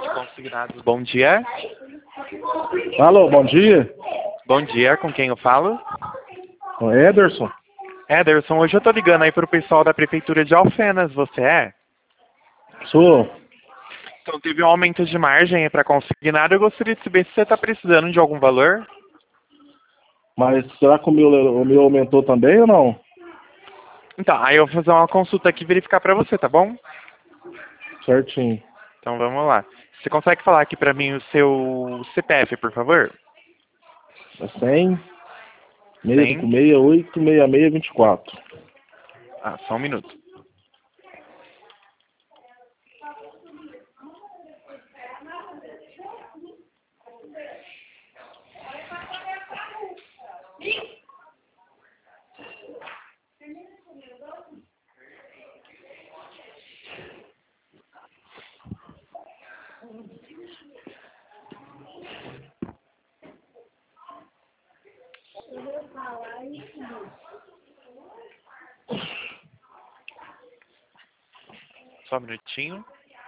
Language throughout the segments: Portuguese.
Consignados, bom dia. Alô, bom dia. Bom dia, com quem eu falo? O Ederson. Ederson, hoje eu tô ligando aí pro pessoal da Prefeitura de Alfenas, você é? Sou. Então teve um aumento de margem aí para consignado, eu gostaria de saber se você tá precisando de algum valor. Mas será que o meu aumentou também ou não? Então, aí eu vou fazer uma consulta aqui e verificar pra você, tá bom? Certinho. Então vamos lá. Você consegue falar aqui pra mim o seu CPF, por favor? É 100, 100. 656, 6624. Ah, só um minuto. Só um minutinho.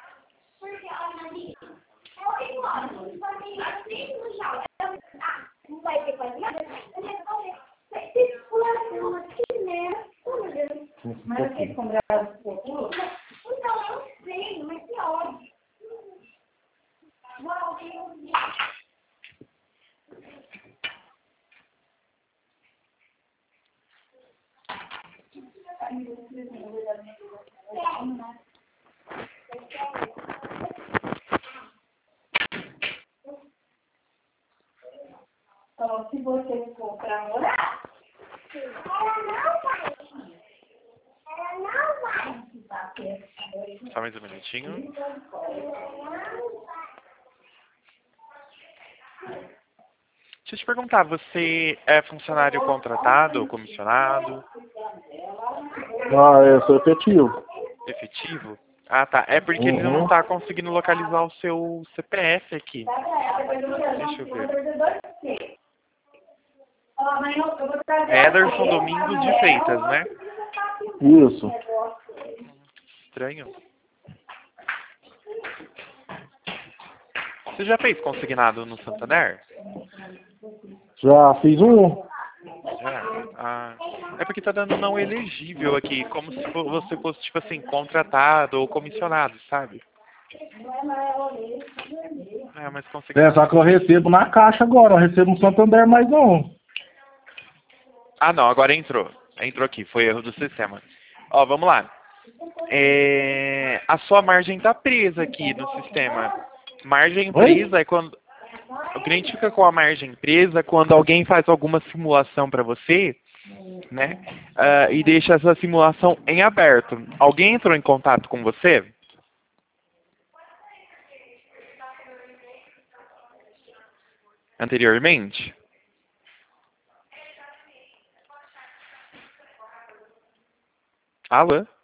Mas aqui, como então, se você for para morar, ela não vai. Só mais um minutinho. Deixa eu te perguntar, você é funcionário contratado ou comissionado? Ah, eu sou efetivo. Efetivo? Ah, tá. É porque ele não Uhum. tá conseguindo localizar o seu CPF aqui. Deixa eu ver. Ederson Domingos de Freitas, né? Isso. Estranho. Você já fez consignado no Santander? Já fiz um. Já? Ah, é porque tá dando não elegível aqui, como se você fosse, tipo assim, contratado ou comissionado, sabe? É, mas É, consignado... só que eu recebo na caixa agora, eu recebo no Santander mais não. Ah, não, agora entrou. Entrou aqui, foi erro do sistema. Ó, vamos lá. A sua margem tá presa aqui no sistema. Margem Oi? presa é quando... O cliente fica com a margem presa quando alguém faz alguma simulação para você, né? E deixa essa simulação em aberto. Alguém entrou em contato com você? Anteriormente? Alô?